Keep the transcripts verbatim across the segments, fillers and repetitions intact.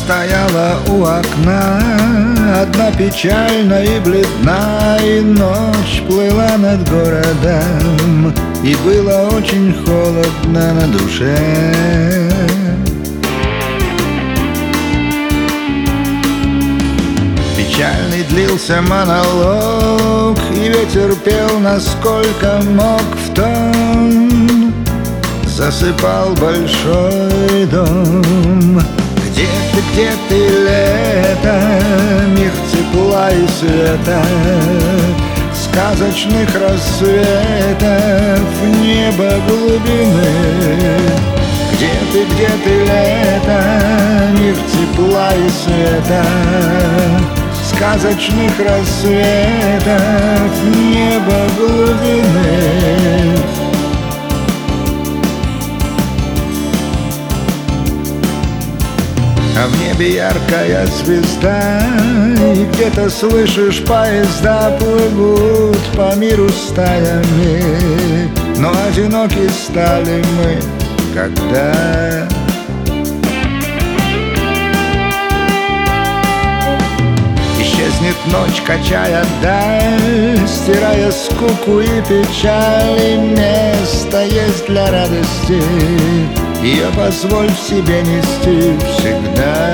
стояла у окна, одна печальна и бледна, и ночь плыла над городом, и было очень холодно на душе. Печальный длился монолог, и ветер пел, насколько мог, в тон засыпал большой дом. Где ты, где ты, лето, мир тепла и света, сказочных рассветов, небо глубины? Где ты, где ты, лето, мир тепла и света, сказочных рассветов, небо глубины? А в небе яркая звезда, и где-то слышишь, поезда плывут по миру стаями, но одиноки стали мы, когда исчезнет ночь, качая даль, стирая скуку и печаль, и место есть для радости, ее позволь в себе нести всегда.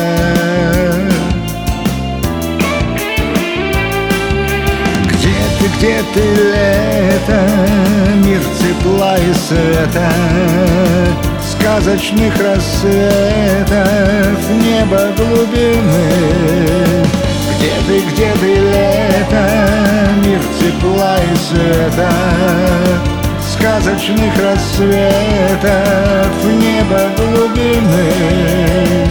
Где ты, где ты, лето, мир тепла и света, сказочных рассветов, небо глубины? Где ты, где ты, лето, мир тепла и света, сказочных рассветов, небо глубины?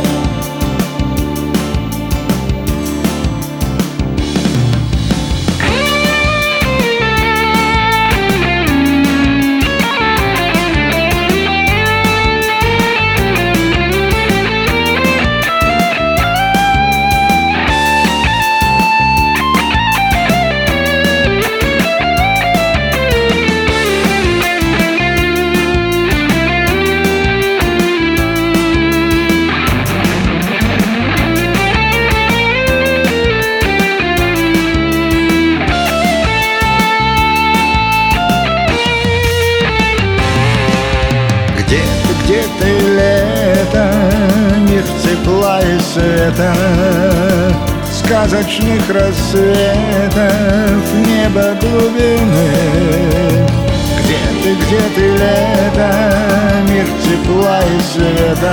Где ты, где ты, лето, мир тепла и света, сказочных рассветов, небо глубины? Где ты, где ты, лето, мир тепла и света,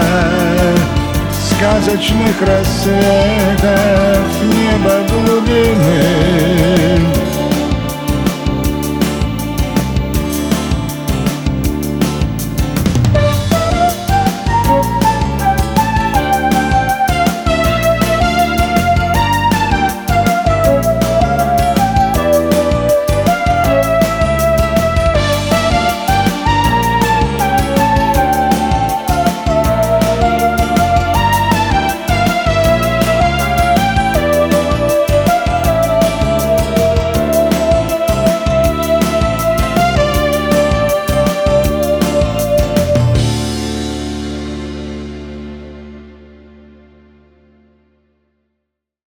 сказочных рассветов, небо глубины?